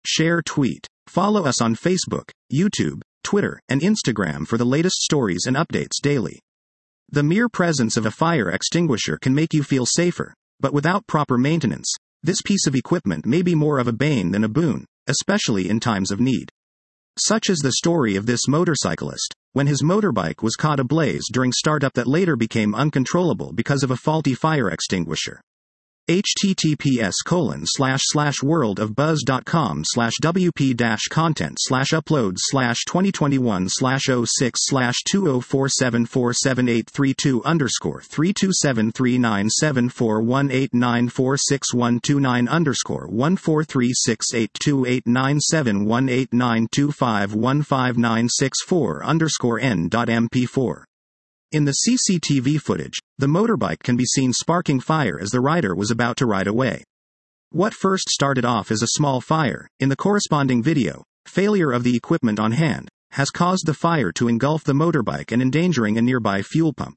share, tweet. Follow us on Facebook, YouTube, Twitter, and Instagram for the latest stories and updates daily. The mere presence of a fire extinguisher can make you feel safer, but without proper maintenance, this piece of equipment may be more of a bane than a boon, especially in times of need. Such is the story of this motorcyclist, when his motorbike was caught ablaze during startup that later became uncontrollable because of a faulty fire extinguisher. https://worldofbuzz.com/wp-content/uploads/2021/066/20397418946129_4 In the CCTV footage, the motorbike can be seen sparking fire as the rider was about to ride away. What first started off as a small fire, in the corresponding video, failure of the equipment on hand, has caused the fire to engulf the motorbike and endangering a nearby fuel pump.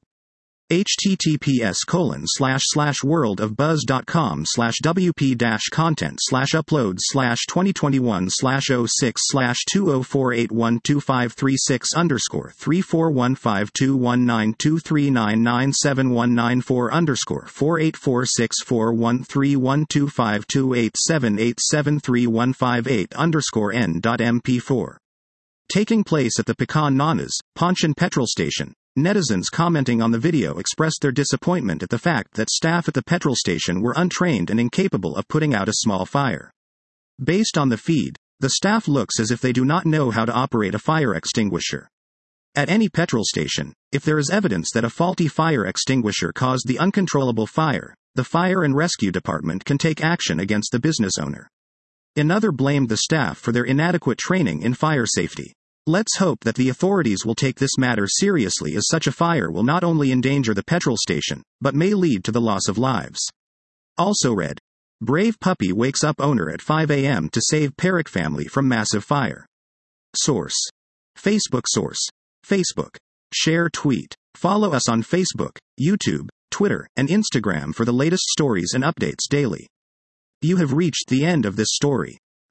https://worldofbuzz.com/wp-content/uploads/2021/06/20452123997194_4846413125287873158_n.mp4. Taking place at the Pecan Nanas, Pontian petrol station, netizens commenting on the video expressed their disappointment at the fact that staff at the petrol station were untrained and incapable of putting out a small fire. Based on the feed, the staff looks as if they do not know how to operate a fire extinguisher. At any petrol station, if there is evidence that a faulty fire extinguisher caused the uncontrollable fire, the fire and rescue department can take action against the business owner. Another blamed the staff for their inadequate training in fire safety. Let's hope that the authorities will take this matter seriously, as such a fire will not only endanger the petrol station, but may lead to the loss of lives. Also read, brave puppy wakes up owner at 5 a.m. to save Perrick family from massive fire. Source. Facebook. Source. Facebook. Share, tweet. Follow us on Facebook, YouTube, Twitter, and Instagram for the latest stories and updates daily. You have reached the end of this story.